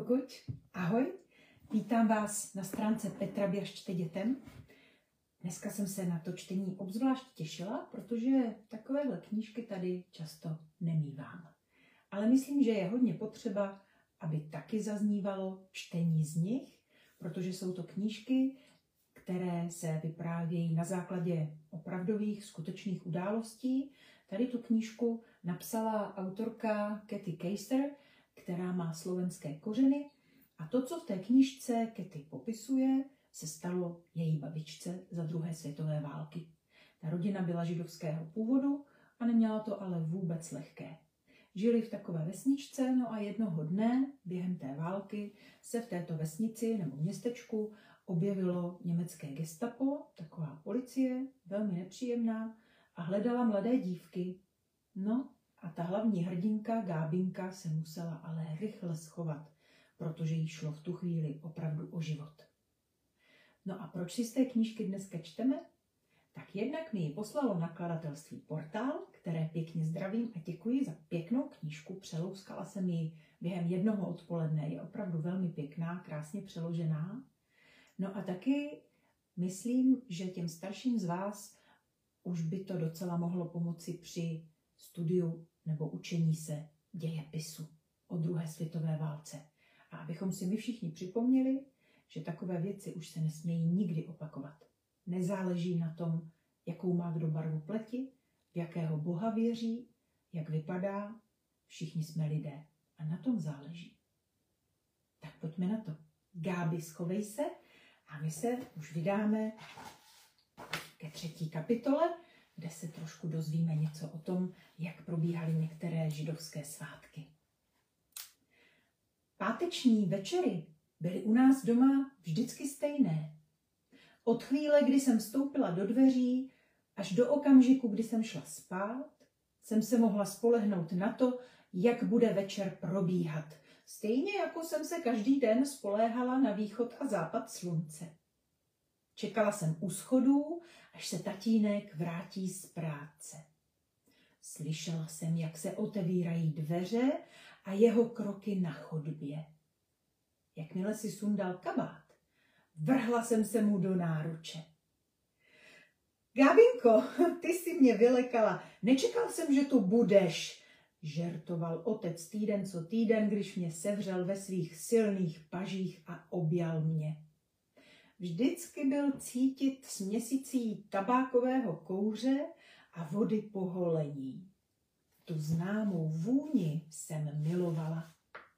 Kukuť, ahoj, vítám vás na stránce Petra Běž čte dětem. Dneska jsem se na to čtení obzvlášť těšila, protože takovéhle knížky tady často nemívám. Ale myslím, že je hodně potřeba, aby taky zaznívalo čtení z nich, protože jsou to knížky, které se vyprávějí na základě opravdových, skutečných událostí. Tady tu knížku napsala autorka Cathy Keister, která má slovenské kořeny. A to, co v té knížce Cathy popisuje, se stalo její babičce za druhé světové války. Ta rodina byla židovského původu a neměla to ale vůbec lehké. Žili v takové vesničce, no a jednoho dne během té války se v této vesnici nebo městečku objevilo německé gestapo, taková policie, velmi nepříjemná, a hledala mladé dívky. No a ta hlavní hrdinka Gábinka se musela ale rychle schovat, protože jí šlo v tu chvíli opravdu o život. No a proč si z té knížky dneska čteme? Tak jednak mi ji poslalo nakladatelství Portál, které pěkně zdravím a děkuji za pěknou knížku. Přelouskala jsem ji během jednoho odpoledne. Je opravdu velmi pěkná, krásně přeložená. No a taky myslím, že těm starším z vás už by to docela mohlo pomoci při studiu nebo učení se dějepisu o druhé světové válce. A abychom si my všichni připomněli, že takové věci už se nesmějí nikdy opakovat. Nezáleží na tom, jakou má kdo barvu pleti, v jakého boha věří, jak vypadá, všichni jsme lidé a na tom záleží. Tak pojďme na to. Gábi, schovej se a my se už vydáme ke 3. kapitole, kde se trošku dozvíme něco o tom, jak probíhaly některé židovské svátky. Páteční večery byly u nás doma vždycky stejné. Od chvíle, kdy jsem vstoupila do dveří, až do okamžiku, kdy jsem šla spát, jsem se mohla spolehnout na to, jak bude večer probíhat. Stejně jako jsem se každý den spoléhala na východ a západ slunce. Čekala jsem u schodů, až se tatínek vrátí z práce. Slyšela jsem, jak se otevírají dveře a jeho kroky na chodbě. Jakmile si sundal kabát, vrhla jsem se mu do náruče. Gábinko, ty jsi mě vylekala, nečekal jsem, že tu budeš, žertoval otec týden co týden, když mě sevřel ve svých silných pažích a objal mě. Vždycky byl cítit směsicí tabákového kouře a vody po holení. Tu známou vůni jsem milovala.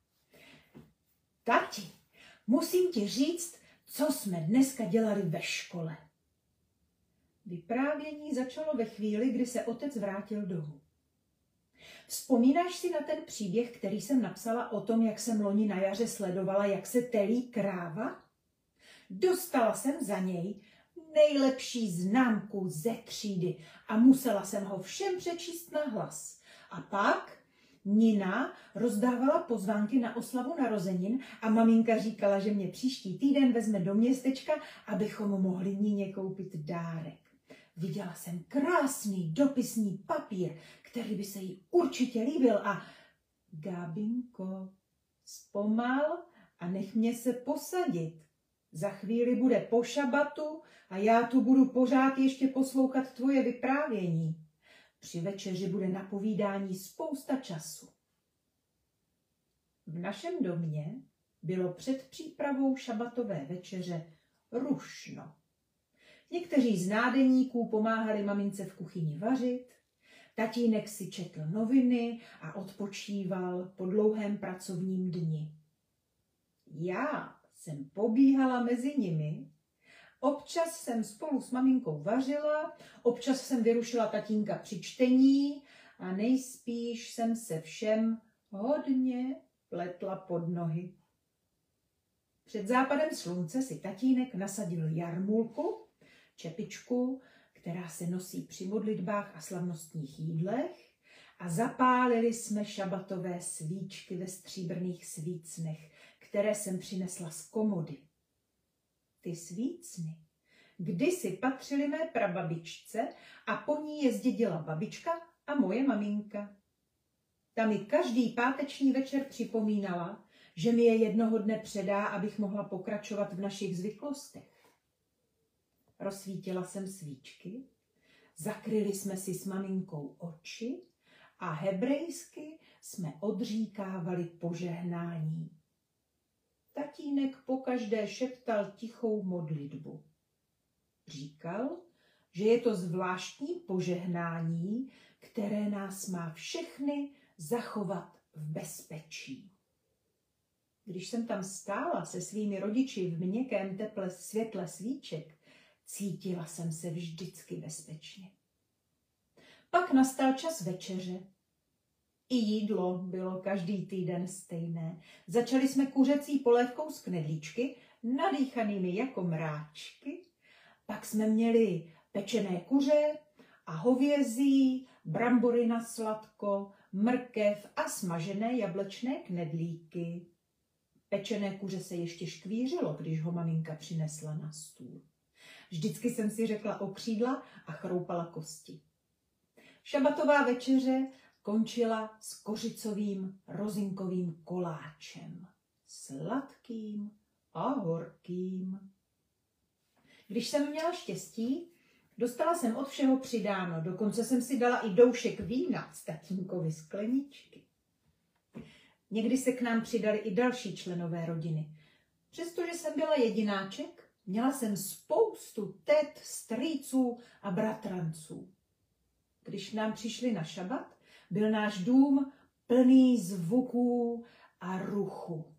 Tati, musím ti říct, co jsme dneska dělali ve škole. Vyprávění začalo ve chvíli, kdy se otec vrátil domů. Vzpomínáš si na ten příběh, který jsem napsala o tom, jak jsem loni na jaře sledovala, jak se telí kráva? Dostala jsem za něj nejlepší známku ze třídy a musela jsem ho všem přečíst na hlas. A pak Nina rozdávala pozvánky na oslavu narozenin a maminka říkala, že mě příští týden vezme do městečka, abychom mohli Nině koupit dárek. Viděla jsem krásný dopisní papír, který by se jí určitě líbil a Gábinko, zpomal a nech mě se posadit. Za chvíli bude po šabatu a já tu budu pořád ještě poslouchat tvoje vyprávění. Při večeři bude na povídání spousta času. V našem domě bylo před přípravou šabatové večeře rušno. Někteří z nádeníků pomáhali mamince v kuchyni vařit, tatínek si četl noviny a odpočíval po dlouhém pracovním dni. Já jsem pobíhala mezi nimi. Občas jsem spolu s maminkou vařila, občas jsem vyrušila tatínka při čtení a nejspíš jsem se všem hodně pletla pod nohy. Před západem slunce si tatínek nasadil jarmulku, čepičku, která se nosí při modlitbách a slavnostních jídlech, a zapálili jsme šabatové svíčky ve stříbrných svícnech, které jsem přinesla z komody. Ty svícny kdysi patřily mé prababičce a po ní je zdědila babička a moje maminka. Ta mi každý páteční večer připomínala, že mi je jednoho dne předá, abych mohla pokračovat v našich zvyklostech. Rozsvítila jsem svíčky, zakryli jsme si s maminkou oči a hebrejsky jsme odříkávali požehnání. Tatínek pokaždé šeptal tichou modlitbu. Říkal, že je to zvláštní požehnání, které nás má všechny zachovat v bezpečí. Když jsem tam stála se svými rodiči v měkkém teple světle svíček, cítila jsem se vždycky bezpečně. Pak nastal čas večeře. I jídlo bylo každý týden stejné. Začali jsme kuřecí polévkou z knedlíčky, nadýchanými jako mráčky. Pak jsme měli pečené kuře a hovězí, brambory na sladko, mrkev a smažené jablečné knedlíky. Pečené kuře se ještě škvířilo, když ho maminka přinesla na stůl. Vždycky jsem si řekla o křídla a chroupala kosti. Šabatová večeře končila s kořicovým rozinkovým koláčem. Sladkým a horkým. Když jsem měla štěstí, dostala jsem od všeho přidáno. Dokonce jsem si dala i doušek vína z tatínkovy skleničky. Někdy se k nám přidali i další členové rodiny. Přestože jsem byla jedináček, měla jsem spoustu tet, strýců a bratranců. Když nám přišli na šabat, byl náš dům plný zvuků a ruchu.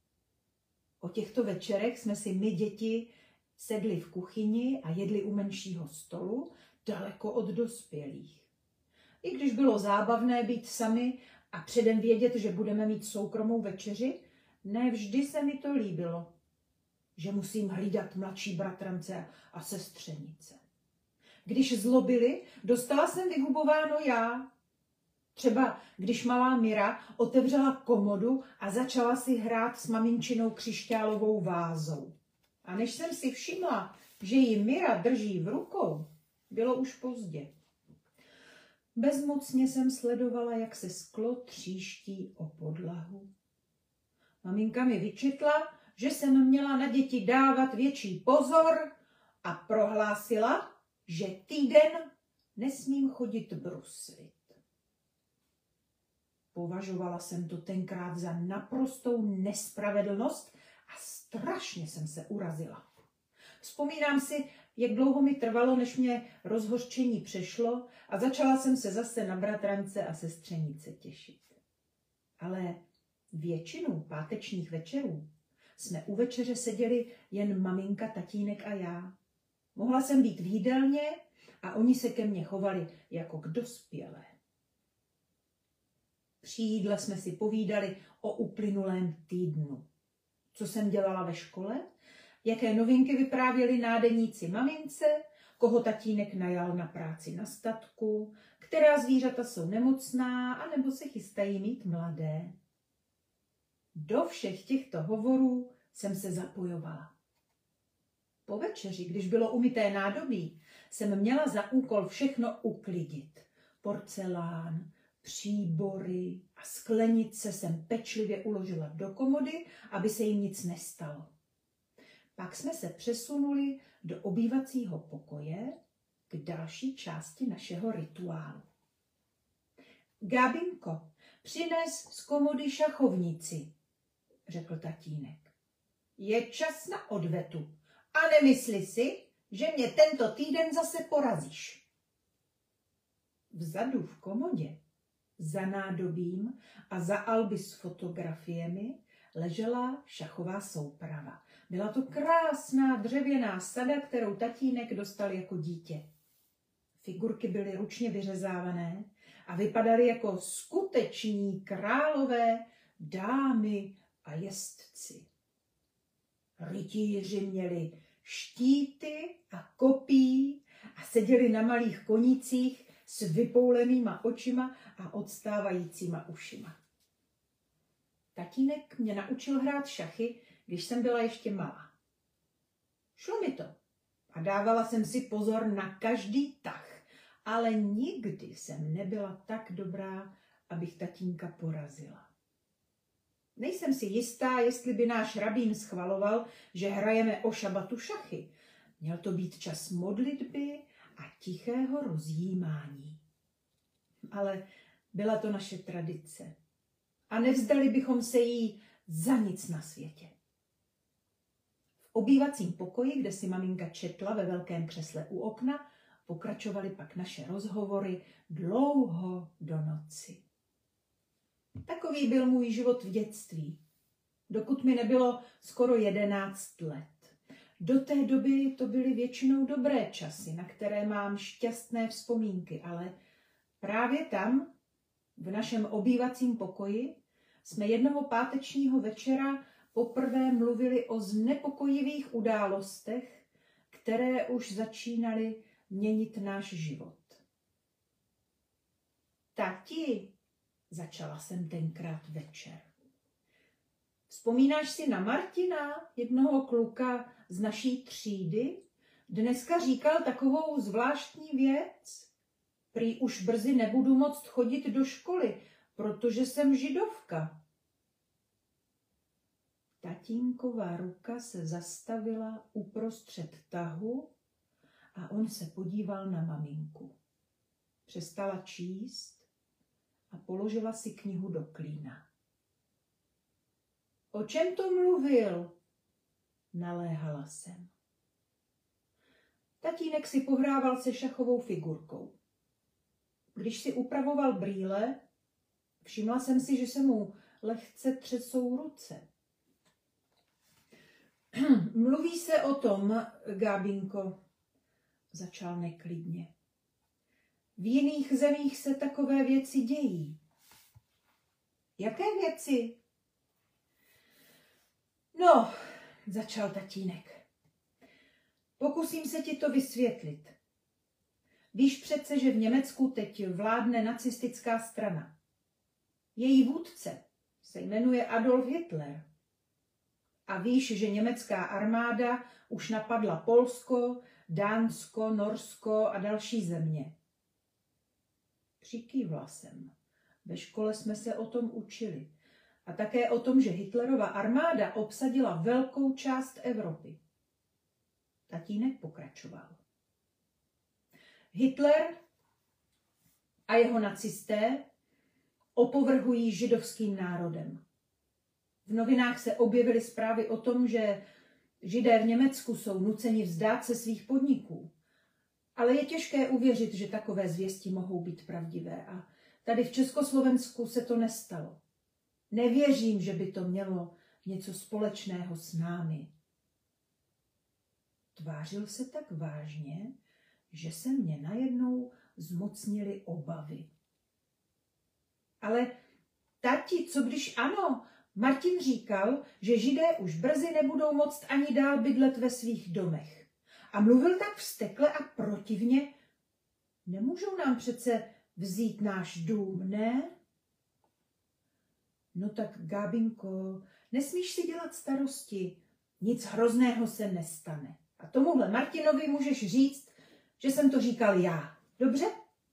O těchto večerech jsme si my děti sedli v kuchyni a jedli u menšího stolu, daleko od dospělých. I když bylo zábavné být sami a předem vědět, že budeme mít soukromou večeři, ne vždy se mi to líbilo, že musím hlídat mladší bratrance a sestřenice. Když zlobili, dostala jsem vyhubováno já. Třeba když malá Mira otevřela komodu a začala si hrát s maminčinou křišťálovou vázou. A než jsem si všimla, že ji Mira drží v rukou, bylo už pozdě. Bezmocně jsem sledovala, jak se sklo tříští o podlahu. Maminka mi vyčetla, že jsem měla na děti dávat větší pozor a prohlásila, že týden nesmím chodit bruslit. Považovala jsem to tenkrát za naprostou nespravedlnost a strašně jsem se urazila. Vzpomínám si, jak dlouho mi trvalo, než mě rozhořčení přešlo a začala jsem se zase na bratrance a sestřenice těšit. Ale většinu pátečních večerů jsme u večeře seděli jen maminka, tatínek a já. Mohla jsem být v jídelně a oni se ke mně chovali jako k dospělé. Při jídle jsme si povídali o uplynulém týdnu. Co jsem dělala ve škole, jaké novinky vyprávěli nádeníci mamince, koho tatínek najal na práci na statku, která zvířata jsou nemocná anebo se chystají mít mladé. Do všech těchto hovorů jsem se zapojovala. Po večeři, když bylo umyté nádobí, jsem měla za úkol všechno uklidit. Porcelán, příbory a sklenice jsem pečlivě uložila do komody, aby se jim nic nestalo. Pak jsme se přesunuli do obývacího pokoje k další části našeho rituálu. Gábinko, přines z komody šachovnici, řekl tatínek. Je čas na odvetu a nemysli si, že mě tento týden zase porazíš. Vzadu v komodě, za nádobím a za alby s fotografiemi ležela šachová souprava. Byla to krásná dřevěná sada, kterou tatínek dostal jako dítě. Figurky byly ručně vyřezávané a vypadaly jako skuteční králové, dámy a jezdci. Rytíři měli štíty a kopí a seděli na malých konících s vypoulenýma očima a odstávajícíma ušima. Tatínek mě naučil hrát šachy, když jsem byla ještě malá. Šlo mi to a dávala jsem si pozor na každý tah, ale nikdy jsem nebyla tak dobrá, abych tatínka porazila. Nejsem si jistá, jestli by náš rabín schvaloval, že hrajeme o šabatu šachy. Měl to být čas modlitby a tichého rozjímání. Ale byla to naše tradice. A nevzdali bychom se jí za nic na světě. V obývacím pokoji, kde si maminka četla ve velkém křesle u okna, pokračovaly pak naše rozhovory dlouho do noci. Takový byl můj život v dětství, dokud mi nebylo skoro 11 let. Do té doby to byly většinou dobré časy, na které mám šťastné vzpomínky, ale právě tam, v našem obývacím pokoji, jsme jednoho pátečního večera poprvé mluvili o znepokojivých událostech, které už začínaly měnit náš život. Tati, začala jsem tenkrát večer. Vzpomínáš si na Martina, jednoho kluka z naší třídy? Dneska říkal takovou zvláštní věc. Prý už brzy nebudu moct chodit do školy, protože jsem židovka. Tatínková ruka se zastavila uprostřed tahu a on se podíval na maminku. Přestala číst a položila si knihu do klína. O čem to mluvil? Naléhala jsem. Tatínek si pohrával se šachovou figurkou. Když si upravoval brýle, všimla jsem si, že se mu lehce třesou ruce. Mluví se o tom, Gábinko, začal neklidně. V jiných zemích se takové věci dějí. Jaké věci? No, začal tatínek. Pokusím se ti to vysvětlit. Víš přece, že v Německu teď vládne nacistická strana. Její vůdce se jmenuje Adolf Hitler. A víš, že německá armáda už napadla Polsko, Dánsko, Norsko a další země. Přikývla jsem. Ve škole jsme se o tom učili. A také o tom, že Hitlerova armáda obsadila velkou část Evropy. Tatínek pokračoval. Hitler a jeho nacisté opovrhují židovským národem. V novinách se objevily zprávy o tom, že Židé v Německu jsou nuceni vzdát se svých podniků. Ale je těžké uvěřit, že takové zvěsti mohou být pravdivé. A tady v Československu se to nestalo. Nevěřím, že by to mělo něco společného s námi. Tvářil se tak vážně, že se mě najednou zmocnily obavy. Ale tati, co když ano? Martin říkal, že Židé už brzy nebudou moct ani dál bydlet ve svých domech. A mluvil tak vztekle a protivně. Nemůžou nám přece vzít náš dům, ne? No tak, Gábinko, nesmíš si dělat starosti. Nic hrozného se nestane. A tomuhle Martinovi můžeš říct, že jsem to říkal já. Dobře?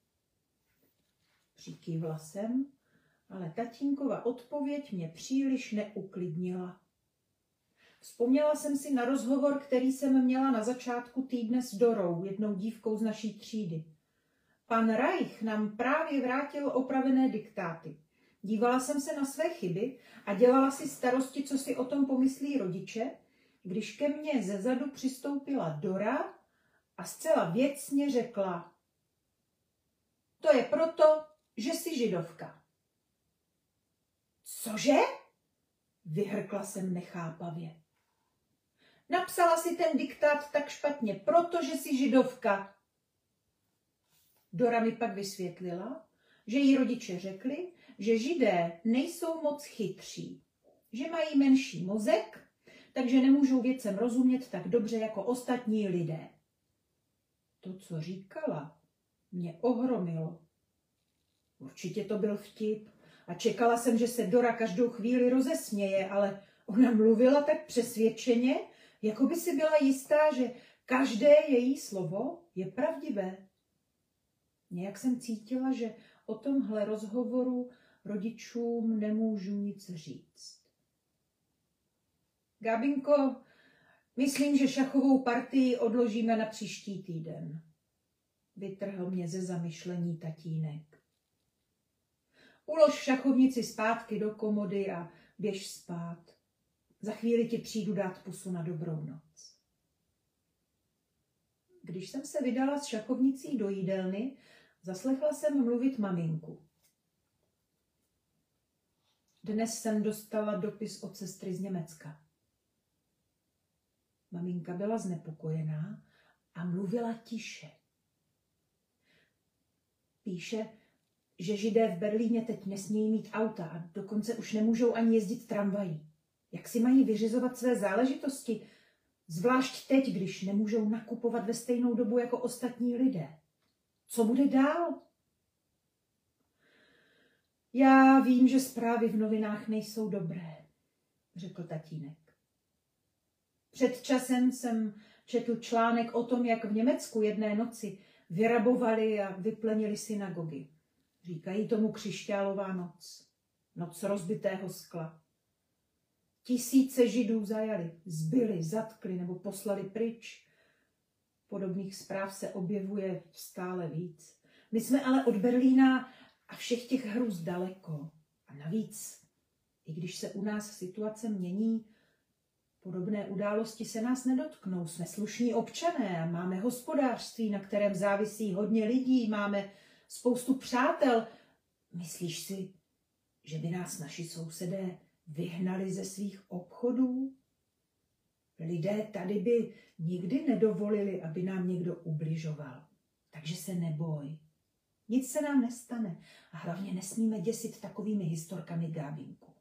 Přikývla jsem, ale tatínkova odpověď mě příliš neuklidnila. Vzpomněla jsem si na rozhovor, který jsem měla na začátku týdne s Dorou, jednou dívkou z naší třídy. Pan Reich nám právě vrátil opravené diktáty. Dívala jsem se na své chyby a dělala si starosti, co si o tom pomyslí rodiče, když ke mně zezadu přistoupila Dora a zcela věcně řekla: to je proto, že jsi židovka. Cože? Vyhrkla jsem nechápavě. Napsala si ten diktát tak špatně, protože jsi židovka. Dora mi pak vysvětlila, že jí rodiče řekli, že Židé nejsou moc chytří, že mají menší mozek, takže nemůžou věcem rozumět tak dobře jako ostatní lidé. To, co říkala, mě ohromilo. Určitě to byl vtip a čekala jsem, že se Dora každou chvíli rozesměje, ale ona mluvila tak přesvědčeně, jako by si byla jistá, že každé její slovo je pravdivé. Nějak jsem cítila, že o tomhle rozhovoru rodičům nemůžu nic říct. Gabinko, myslím, že šachovou partii odložíme na příští týden. Vytrhl mě ze zamyšlení tatínek. Ulož šachovnici zpátky do komody a běž spát. Za chvíli ti přijdu dát pusu na dobrou noc. Když jsem se vydala s šachovnicí do jídelny, zaslechla jsem mluvit maminku. Dnes jsem dostala dopis od sestry z Německa. Maminka byla znepokojená a mluvila tiše. Píše, že Židé v Berlíně teď nesmějí mít auta a dokonce už nemůžou ani jezdit tramvají. Jak si mají vyřizovat své záležitosti, zvlášť teď, když nemůžou nakupovat ve stejnou dobu jako ostatní lidé? Co bude dál? Já vím, že zprávy v novinách nejsou dobré, řekl tatínek. Před časem jsem četl článek o tom, jak v Německu jedné noci vyrabovali a vyplenili synagogy. Říkají tomu křišťálová noc, noc rozbitého skla. Tisíce Židů zajali, zbyli, zatkli nebo poslali pryč. Podobných zpráv se objevuje stále víc. My jsme ale od Berlína a všech těch hrůz daleko. A navíc, i když se u nás situace mění, podobné události se nás nedotknou. Jsme slušní občané, máme hospodářství, na kterém závisí hodně lidí, máme spoustu přátel. Myslíš si, že by nás naši sousedé vyhnali ze svých obchodů? Lidé tady by nikdy nedovolili, aby nám někdo ubližoval. Takže se neboj. Nic se nám nestane a hlavně nesmíme děsit takovými historkami, Gábinku.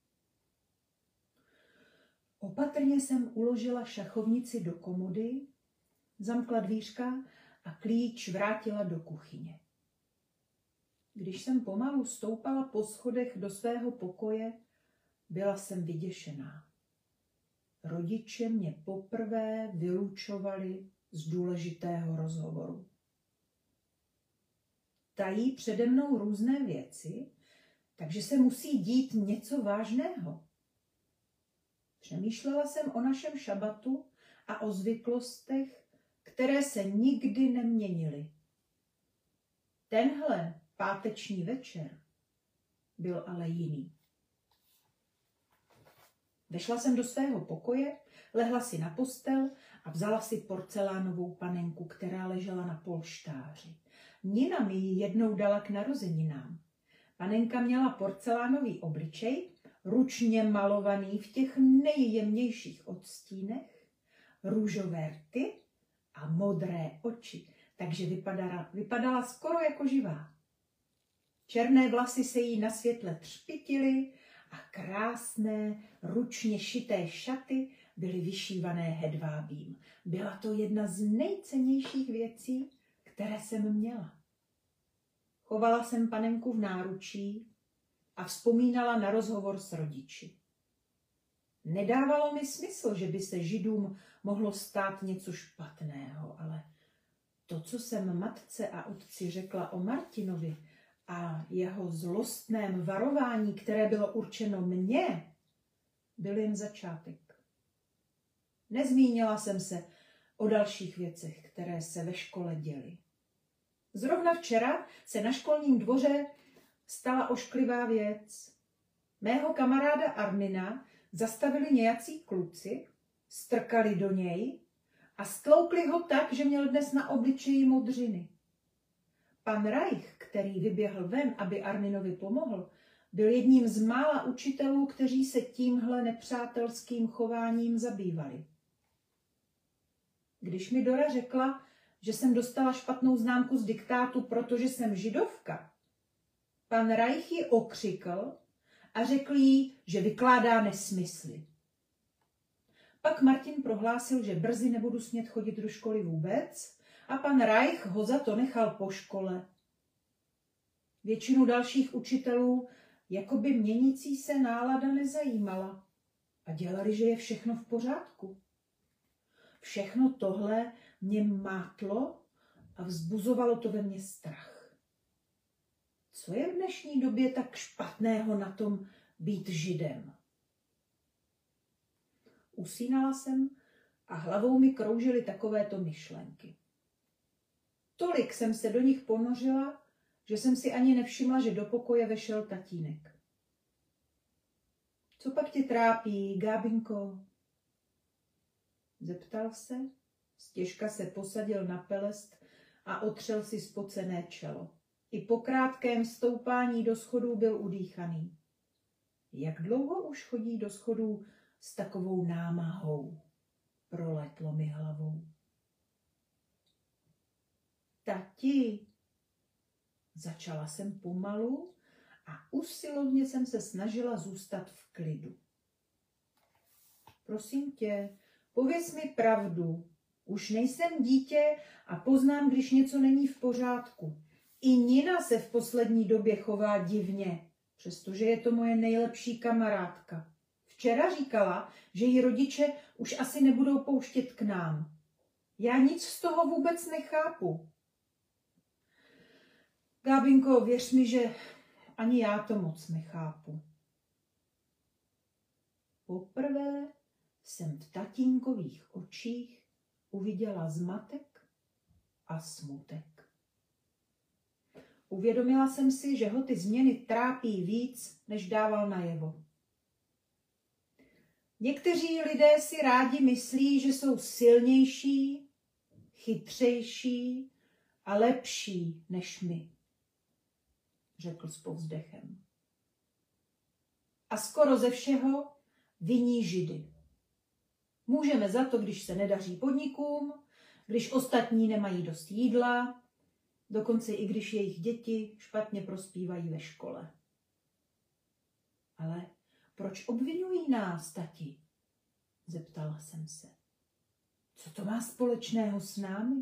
Opatrně jsem uložila šachovnici do komody, zamkla dvířka a klíč vrátila do kuchyně. Když jsem pomalu stoupala po schodech do svého pokoje, byla jsem vyděšená. Rodiče mě poprvé vylučovali z důležitého rozhovoru. Tají přede mnou různé věci, takže se musí dít něco vážného. Přemýšlela jsem o našem šabatu a o zvyklostech, které se nikdy neměnily. Tenhle páteční večer byl ale jiný. Vešla jsem do svého pokoje, lehla si na postel a vzala si porcelánovou panenku, která ležela na polštáři. Nina mi ji jednou dala k narozeninám. Panenka měla porcelánový obličej, ručně malovaný v těch nejjemnějších odstínech, růžové rty a modré oči, takže vypadala skoro jako živá. Černé vlasy se jí na světle třpytily a krásné, ručně šité šaty byly vyšívané hedvábím. Byla to jedna z nejcennějších věcí, které jsem měla. Chovala jsem panenku v náručí a vzpomínala na rozhovor s rodiči. Nedávalo mi smysl, že by se Židům mohlo stát něco špatného, ale to, co jsem matce a otci řekla o Martinovi a jeho zlostném varování, které bylo určeno mně, byl jen začátek. Nezmínila jsem se o dalších věcech, které se ve škole děly. Zrovna včera se na školním dvoře stala ošklivá věc. Mého kamaráda Arnina zastavili nějací kluci, strkali do něj a stloukli ho tak, že měl dnes na obličeji modřiny. Pan Reich, který vyběhl ven, aby Arninovi pomohl, byl jedním z mála učitelů, kteří se tímhle nepřátelským chováním zabývali. Když mi Dora řekla, že jsem dostala špatnou známku z diktátu, protože jsem židovka, pan Reich ji okřikl a řekl jí, že vykládá nesmysly. Pak Martin prohlásil, že brzy nebudu smět chodit do školy vůbec a pan Reich ho za to nechal po škole. Většinu dalších učitelů jakoby měnící se nálada nezajímala a dělali, že je všechno v pořádku. Všechno tohle mě mátlo a vzbuzovalo to ve mně strach. Co je v dnešní době tak špatného na tom být Židem? Usínala jsem a hlavou mi kroužily takovéto myšlenky. Tolik jsem se do nich ponořila, že jsem si ani nevšimla, že do pokoje vešel tatínek. Co pak tě trápí, Gábinko? Zeptal se, stěžka se posadil na pelest a otřel si spocené čelo. I po krátkém stoupání do schodů byl udýchaný. Jak dlouho už chodí do schodů s takovou námahou? Proletlo mi hlavou. Tati, začala jsem pomalu a usilovně jsem se snažila zůstat v klidu. Prosím tě, pověz mi pravdu. Už nejsem dítě a poznám, když něco není v pořádku. I Nina se v poslední době chová divně, přestože je to moje nejlepší kamarádka. Včera říkala, že ji rodiče už asi nebudou pouštět k nám. Já nic z toho vůbec nechápu. Gábinko, věř mi, že ani já to moc nechápu. Poprvé jsem v tatínkových očích uviděla zmatek a smutek. Uvědomila jsem si, že ho ty změny trápí víc, než dával najevo. Někteří lidé si rádi myslí, že jsou silnější, chytřejší a lepší než my, řekl s povzdechem. A skoro ze všeho viní Židy. Můžeme za to, když se nedaří podnikům, když ostatní nemají dost jídla, dokonce i když jejich děti špatně prospívají ve škole. Ale proč obvinují nás, tati? Zeptala jsem se. Co to má společného s námi?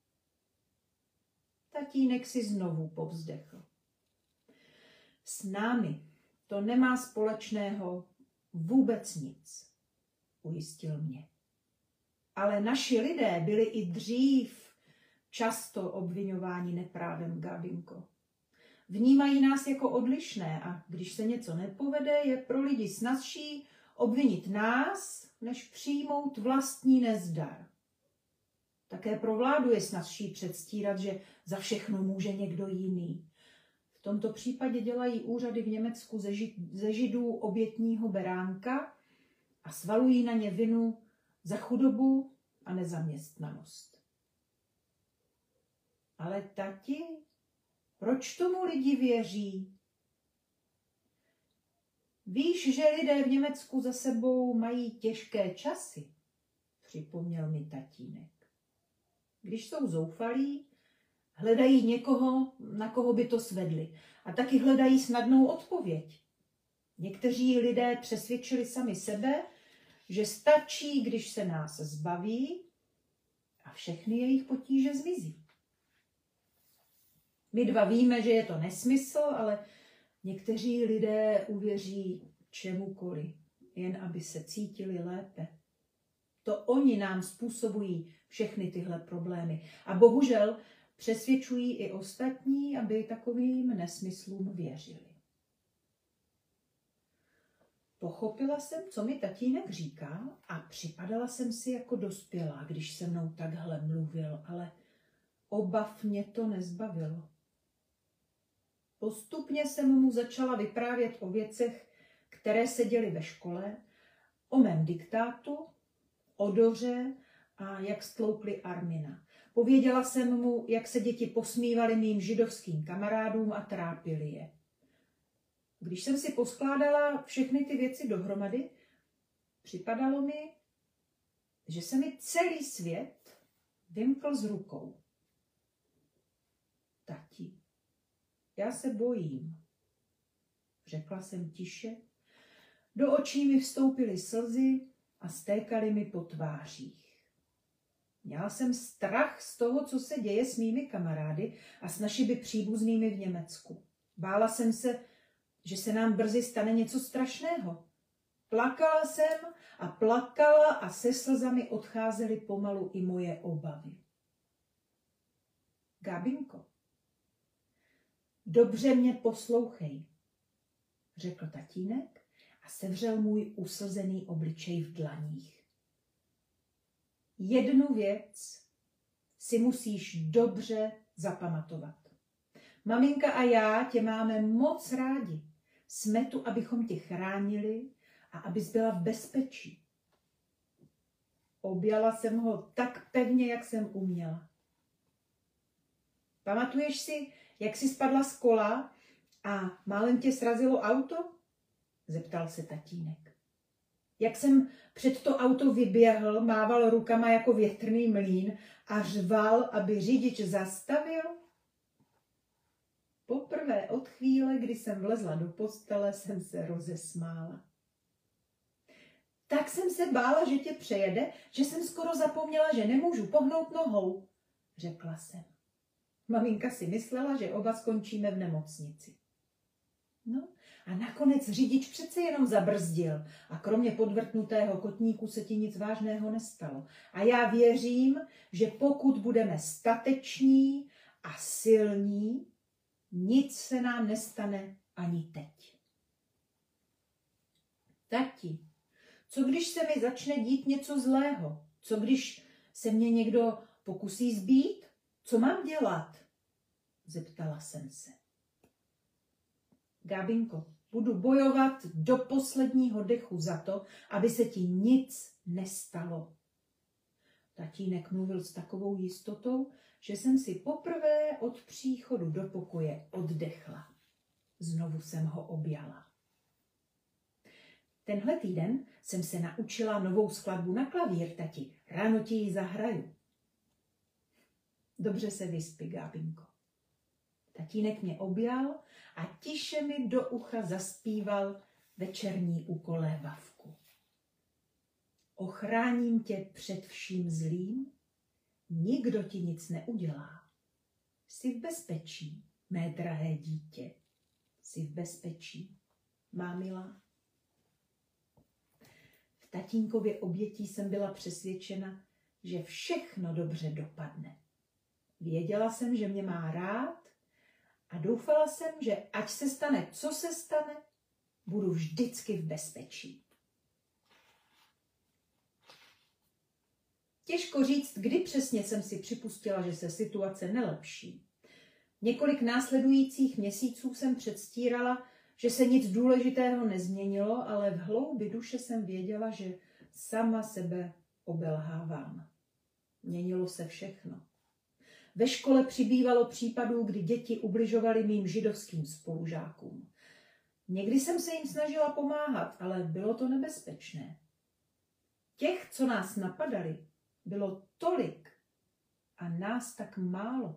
Tatínek si znovu povzdechl. S námi to nemá společného vůbec nic, ujistil mě. Ale naši lidé byli i dřív často obviňováni neprávem, Gábinko. Vnímají nás jako odlišné a když se něco nepovede, je pro lidi snazší obvinit nás, než přijmout vlastní nezdar. Také pro vládu je snazší předstírat, že za všechno může někdo jiný. V tomto případě dělají úřady v Německu ze Židů obětního beránka a svalují na ně vinu za chudobu a nezaměstnanost. Ale tati, proč tomu lidi věří? Víš, že lidé v Německu za sebou mají těžké časy, připomněl mi tatínek. Když jsou zoufalí, hledají někoho, na koho by to svedli. A taky hledají snadnou odpověď. Někteří lidé přesvědčili sami sebe, že stačí, když se nás zbaví a všechny jejich potíže zmizí. My dva víme, že je to nesmysl, ale někteří lidé uvěří čemukoliv, jen aby se cítili lépe. To oni nám způsobují všechny tyhle problémy. A bohužel přesvědčují i ostatní, aby takovým nesmyslům věřili. Pochopila jsem, co mi tatínek říká a připadala jsem si jako dospělá, když se mnou takhle mluvil, ale obav mě to nezbavilo. Postupně jsem mu začala vyprávět o věcech, které se děly ve škole, o mém diktátu, o Doře a jak stloukli Armina. Pověděla jsem mu, jak se děti posmívaly mým židovským kamarádům a trápili je. Když jsem si poskládala všechny ty věci dohromady, připadalo mi, že se mi celý svět vymkl z rukou. Tati, já se bojím, řekla jsem tiše. Do očí mi vstoupily slzy a stékaly mi po tvářích. Měla jsem strach z toho, co se děje s mými kamarády a s našimi příbuznými v Německu. Bála jsem se, že se nám brzy stane něco strašného. Plakala jsem a plakala a se slzami odcházely pomalu i moje obavy. Gábinko, dobře mě poslouchej, řekl tatínek a sevřel můj uslzený obličej v dlaních. jednu věc si musíš dobře zapamatovat. Maminka a já tě máme moc rádi. Jsme tu, abychom tě chránili a abys byla v bezpečí. Objala jsem ho tak pevně, jak jsem uměla. Pamatuješ si, jak jsi spadla z kola a málem tě srazilo auto? Zeptal se tatínek. Jak jsem před to auto vyběhl, mával rukama jako větrný mlýn a řval, aby řidič zastavil? Poprvé od chvíle, kdy jsem vlezla do postele, jsem se rozesmála. Tak jsem se bála, že tě přejede, že jsem skoro zapomněla, že nemůžu pohnout nohou, řekla jsem. Maminka si myslela, že oba skončíme v nemocnici. No a nakonec řidič přece jenom zabrzdil a kromě podvrtnutého kotníku se ti nic vážného nestalo. A já věřím, že pokud budeme stateční a silní, nic se nám nestane ani teď. Tati, co když se mi začne dít něco zlého? Co když se mě někdo pokusí zbít? Co mám dělat? Zeptala jsem se. Gábinko, budu bojovat do posledního dechu za to, aby se ti nic nestalo. Tatínek mluvil s takovou jistotou, že jsem si poprvé od příchodu do pokoje oddechla. Znovu jsem ho objala. Tenhle týden jsem se naučila novou skladbu na klavír, tati. Ráno ti ji zahraju. Dobře se vyspí, Gábinko. Tatínek mě objal a tiše mi do ucha zaspíval večerní ukolévavku. Ochráním tě před vším zlým, nikdo ti nic neudělá. Jsi v bezpečí, mé drahé dítě. Jsi v bezpečí, má milá. V tatínkově obětí jsem byla přesvědčena, že všechno dobře dopadne. Věděla jsem, že mě má rád a doufala jsem, že ať se stane, co se stane, budu vždycky v bezpečí. Těžko říct, kdy přesně jsem si připustila, že se situace nelepší. Několik následujících měsíců jsem předstírala, že se nic důležitého nezměnilo, ale v hloubi duše jsem věděla, že sama sebe obelhávám. Měnilo se všechno. Ve škole přibývalo případů, kdy děti ubližovaly mým židovským spolužákům. Někdy jsem se jim snažila pomáhat, ale bylo to nebezpečné. Těch, co nás napadali, bylo tolik a nás tak málo.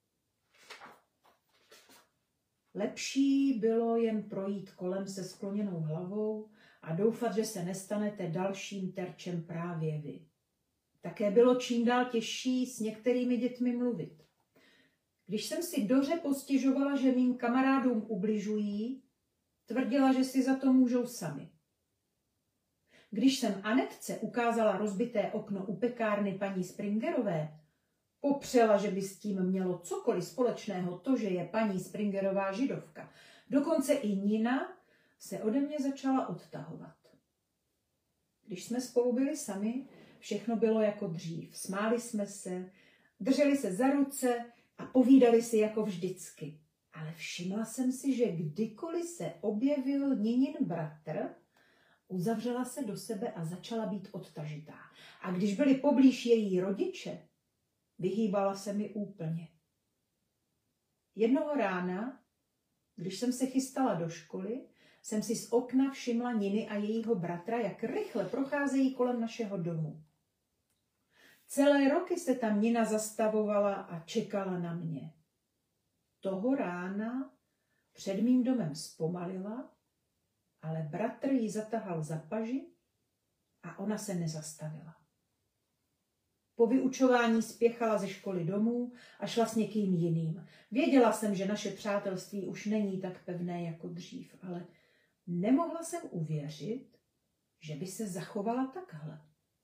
Lepší bylo jen projít kolem se skloněnou hlavou a doufat, že se nestanete dalším terčem právě vy. Také bylo čím dál těžší s některými dětmi mluvit. Když jsem si dobře postěžovala, že mým kamarádům ubližují, tvrdila, že si za to můžou sami. Když jsem Anetce ukázala rozbité okno u pekárny paní Springerové, popřela, že by s tím mělo cokoliv společného to, že je paní Springerová židovka. Dokonce i Nina se ode mě začala odtahovat. Když jsme spolu byli sami, všechno bylo jako dřív. Smáli jsme se, drželi se za ruce a povídali si jako vždycky. Ale všimla jsem si, že kdykoliv se objevil Ninin bratr, uzavřela se do sebe a začala být odtažitá. A když byli poblíž její rodiče, vyhýbala se mi úplně. Jednoho rána, když jsem se chystala do školy, jsem si z okna všimla Niny a jejího bratra, jak rychle procházejí kolem našeho domu. Celé roky se tam Nina zastavovala a čekala na mě. Toho rána před mým domem zpomalila, ale bratr ji zatahal za paži a ona se nezastavila. Po vyučování spěchala ze školy domů a šla s někým jiným. Věděla jsem, že naše přátelství už není tak pevné jako dřív, ale nemohla jsem uvěřit, že by se zachovala takhle.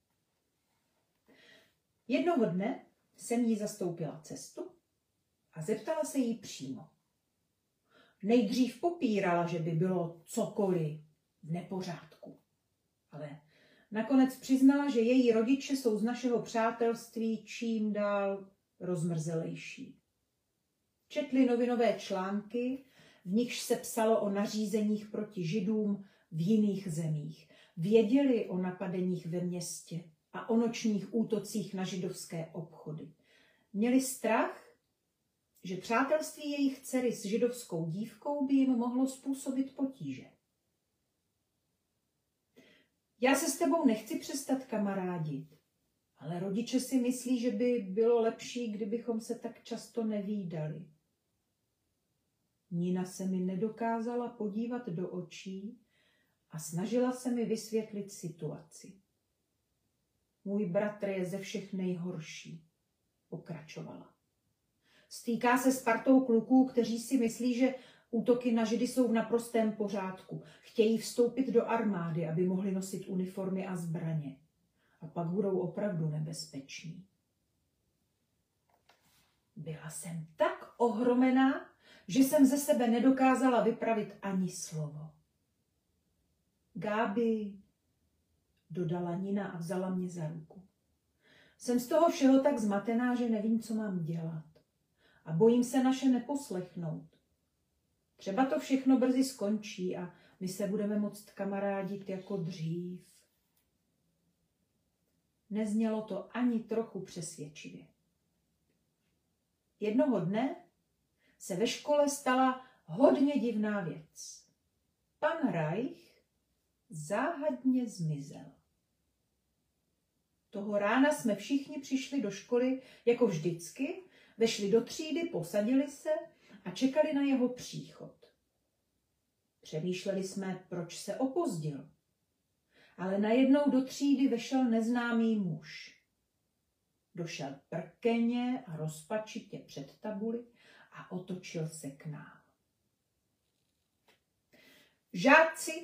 Jednoho dne jsem jí zastoupila cestu a zeptala se jí přímo. Nejdřív popírala, že by bylo cokoliv v nepořádku, ale Nakonec přiznala, že její rodiče jsou z našeho přátelství čím dál rozmrzelejší. Četli novinové články, v nichž se psalo o nařízeních proti Židům v jiných zemích. Věděli o napadeních ve městě a o nočních útocích na židovské obchody. Měli strach, že přátelství jejich dcery s židovskou dívkou by jim mohlo způsobit potíže. Já se s tebou nechci přestat kamarádit, ale rodiče si myslí, že by bylo lepší, kdybychom se tak často nevídali. Nina se mi nedokázala podívat do očí a snažila se mi vysvětlit situaci. Můj bratr je ze všech nejhorší, pokračovala. Stýká se s partou kluků, kteří si myslí, že útoky na Židy jsou v naprostém pořádku. Chtějí vstoupit do armády, aby mohli nosit uniformy a zbraně. A pak budou opravdu nebezpeční. Byla jsem tak ohromená, že jsem ze sebe nedokázala vypravit ani slovo. Gábi, dodala Nina a vzala mě za ruku. Jsem z toho všeho tak zmatená, že nevím, co mám dělat. A bojím se naše neposlechnout. Třeba to všechno brzy skončí a my se budeme moct kamarádit jako dřív. Neznělo to ani trochu přesvědčivě. Jednoho dne se ve škole stala hodně divná věc. Pan Reich záhadně zmizel. Toho rána jsme všichni přišli do školy jako vždycky, vešli do třídy, posadili se a čekali na jeho příchod. Přemýšleli jsme, proč se opozdil. Ale najednou do třídy vešel neznámý muž. Došel prkeně a rozpačitě před tabuli a otočil se k nám. Žáci,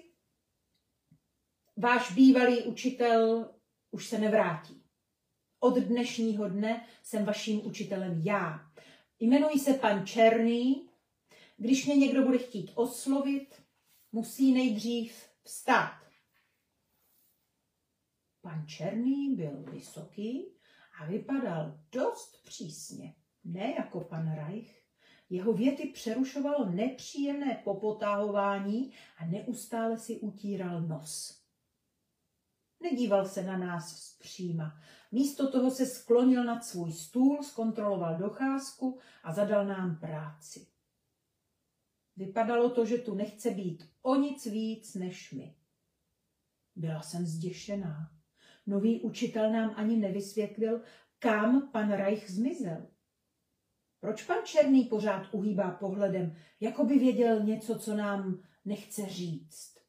váš bývalý učitel už se nevrátí. Od dnešního dne jsem vaším učitelem já. Jmenuji se pan Černý. Když mě někdo bude chtít oslovit, musí nejdřív vstát. Pan Černý byl vysoký a vypadal dost přísně, ne jako pan Reich. Jeho věty přerušovalo nepříjemné popotahování a neustále si utíral nos. Nedíval se na nás vzpříma. Místo toho se sklonil nad svůj stůl, zkontroloval docházku a zadal nám práci. Vypadalo to, že tu nechce být o nic víc než my. Byla jsem zděšená. Nový učitel nám ani nevysvětlil, kam pan Reich zmizel. Proč pan Černý pořád uhýbá pohledem, jako by věděl něco, co nám nechce říct?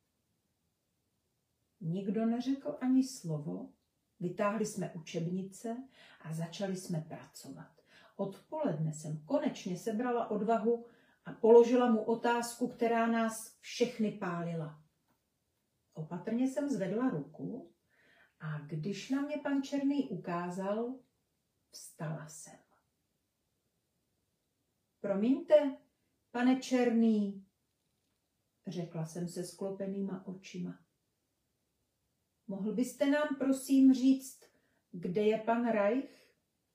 Nikdo neřekl ani slovo, vytáhli jsme učebnice a začali jsme pracovat. Odpoledne jsem konečně sebrala odvahu a položila mu otázku, která nás všechny pálila. Opatrně jsem zvedla ruku a když na mě pan Černý ukázal, vstala jsem. Promiňte, pane Černý, řekla jsem se sklopenýma očima. Mohl byste nám prosím říct, kde je pan Reich?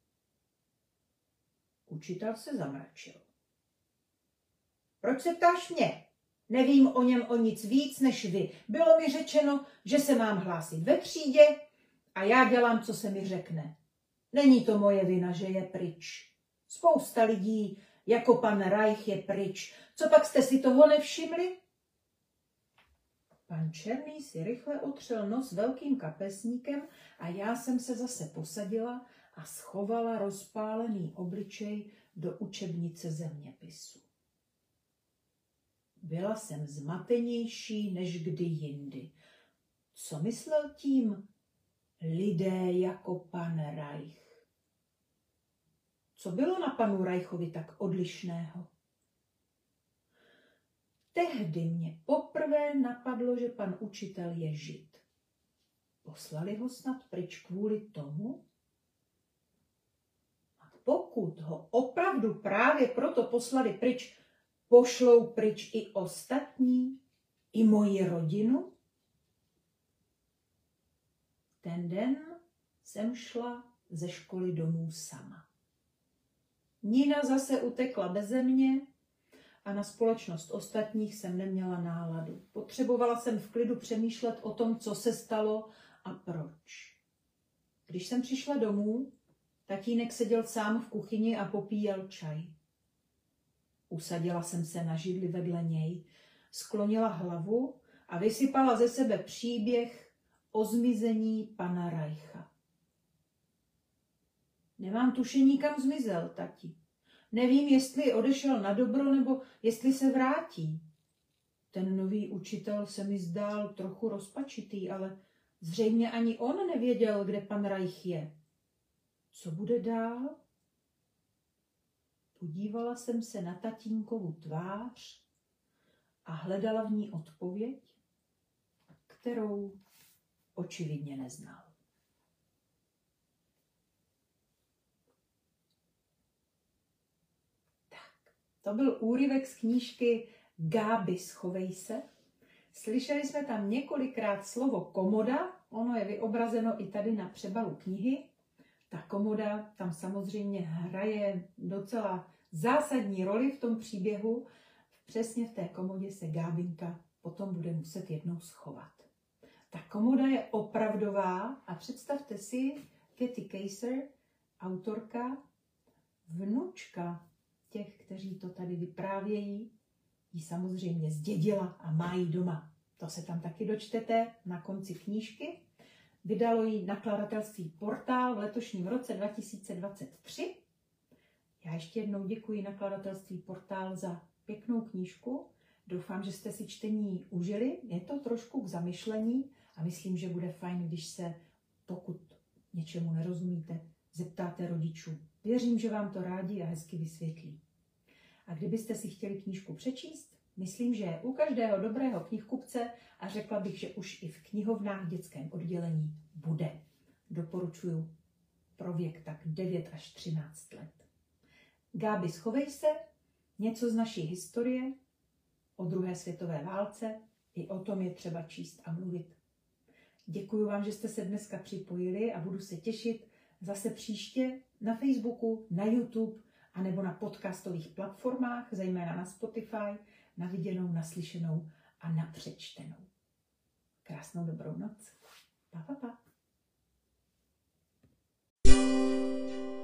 Učitel se zamračil. Proč se ptáš mě? Nevím o něm o nic víc než vy. Bylo mi řečeno, že se mám hlásit ve třídě a já dělám, co se mi řekne. Není to moje vina, že je pryč. Spousta lidí jako pan Reich je pryč. Co pak jste si toho nevšimli? Pan Černý si rychle otřel nos velkým kapesníkem a já jsem se zase posadila a schovala rozpálený obličej do učebnice zeměpisu. Byla jsem zmatenější než kdy jindy. Co myslel tím lidé jako pan Reich? Co bylo na panu Reichovi tak odlišného? Tehdy mě poprvé napadlo, že pan učitel je Žid. Poslali ho snad pryč kvůli tomu? A pokud ho opravdu právě proto poslali pryč, pošlou pryč i ostatní, i moji rodinu? Ten den jsem šla ze školy domů sama. Nina zase utekla beze mě a na společnost ostatních jsem neměla náladu. Potřebovala jsem v klidu přemýšlet o tom, co se stalo a proč. Když jsem přišla domů, tatínek seděl sám v kuchyni a popíjel čaj. Usadila jsem se na židli vedle něj, sklonila hlavu a vysypala ze sebe příběh o zmizení pana Reicha. Nemám tušení, kam zmizel, tati. Nevím, jestli odešel na dobro, nebo jestli se vrátí. Ten nový učitel se mi zdál trochu rozpačitý, ale zřejmě ani on nevěděl, kde pan Reich je. Co bude dál? Podívala jsem se na tatínkovu tvář a hledala v ní odpověď, kterou očividně neznal. To byl úryvek z knížky Gáby, schovej se. Slyšeli jsme tam několikrát slovo komoda, ono je vyobrazeno i tady na přebalu knihy. Ta komoda tam samozřejmě hraje docela zásadní roli v tom příběhu. Přesně v té komodě se Gábinka potom bude muset jednou schovat. Ta komoda je opravdová a představte si, Kathy Kaiser, autorka, vnučka těch, kteří to tady vyprávějí, ji samozřejmě zdědila a má ji doma. To se tam taky dočtete na konci knížky. Vydalo ji nakladatelství Portál v letošním roce 2023. Já ještě jednou děkuji nakladatelství Portál za pěknou knížku. Doufám, že jste si čtení užili. Je to trošku k zamyšlení a myslím, že bude fajn, když se, pokud něčemu nerozumíte, zeptáte rodičů. Věřím, že vám to rádi a hezky vysvětlí. A kdybyste si chtěli knížku přečíst, myslím, že je u každého dobrého knihkupce a řekla bych, že už i v knihovnách v dětském oddělení bude. Doporučuji pro věk tak 9 až 13 let. Gáby, schovej se, něco z naší historie, o druhé světové válce, i o tom je třeba číst a mluvit. Děkuji vám, že jste se dneska připojili a budu se těšit zase příště na Facebooku, na YouTube a nebo na podcastových platformách, zejména na Spotify, na viděnou, naslyšenou a na přečtenou. Krásnou dobrou noc. Pa, pa, pa.